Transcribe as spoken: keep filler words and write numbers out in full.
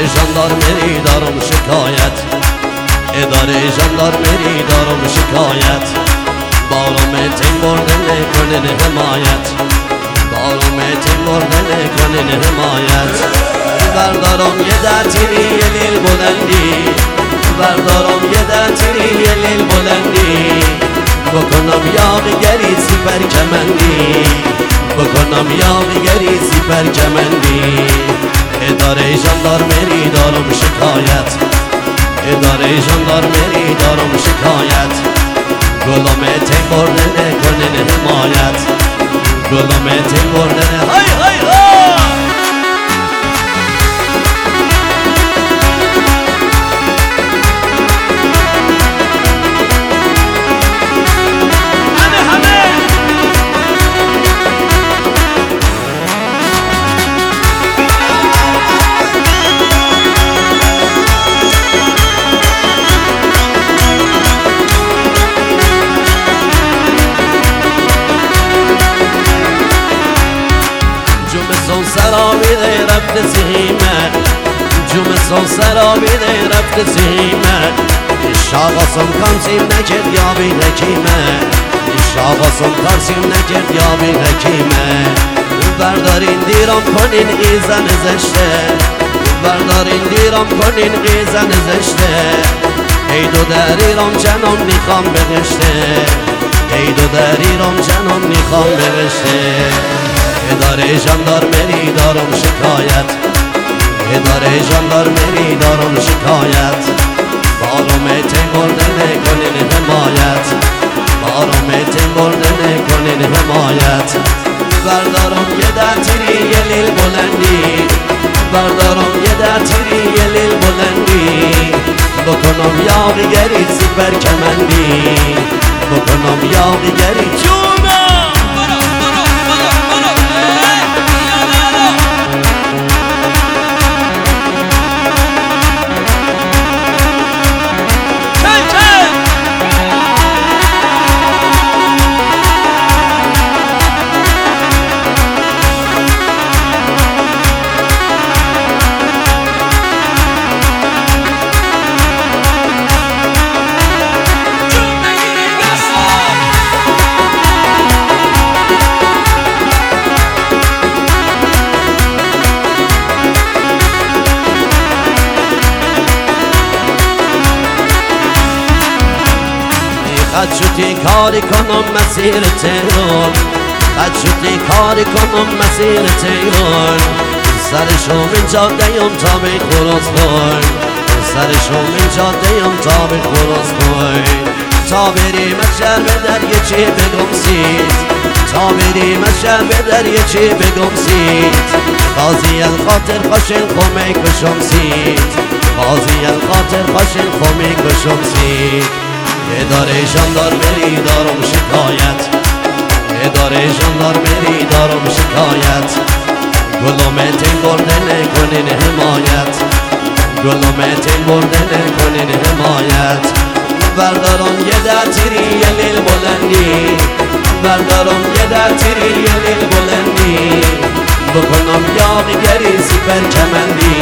ژاندارمری دارم شکایت، اداره ژاندارمری دارم شکایت. بارم تیم برده نکنین حمایت، بارم تیم برده نکنین حمایت. بردارم یه ده تیری یه لیل بلندی، بردارم یه ده تیری یه لیل بلندی. بکنم یاغیگری سیپر کمندی، بکنم یاغیگری سیپر کمندی. اداره ژاندارمری دارم شکایت، اداره ژاندارمری دارم شکایت. گلوم تیم برده نکنین حمایت، گلوم تیم برده نکنین. های های های سرابیده رفت زیمه، جوم سون سرابیده رفت زیمه. شاقاسم کانسیم نکرد یا بی نکیمه، شاقاسم کانسیم نکرد یا بی نکیمه. بردارین دیرم کنین ایزن زشته، بردارین دیرم کنین ایزن زشته. ای دو دریرم جنم نیخام بغشته، ای دو دریرم جنم نیخام بغشته. اداره ژاندارمری دارم شکایت، اداره ژاندارمری دارم شکایت. بارم تیم برده نکنین حمایت، بارم تیم برده نکنین حمایت. بردارم یه ده تیری یه لیل بلندی، بردارم یه ده تیری یه لیل بلندی. بکنم یاغیگری سیپر کمندی، بکنم یاغیگری جونا. خد شدی کاری کنم مسیر تهران، خد شدی کاری کنم مسیر تهران. سرشم این جاده ام تا به خلاص کن، سرشم این جاده ام تا به خلاص کن. تا بریم از شهر به دریچه بگم سید، تا بریم از شهر به دریچه بگم سید. قاضی الخاطر خاشن خمه کشم سید، قاضی الخاطر خاشن خمه کشم سید. اداره ژاندارمری دارم شکایت، اداره ژاندارمری دارم شکایت. گلوم تیم برده نکنین حمایت، گلوم تیم برده نکنین حمایت. بردارم یه ده تیری یه لیل بلندی، بردارم یه ده تیری یه لیل بلندی. بکنم یاغیگری سیپر کمندی،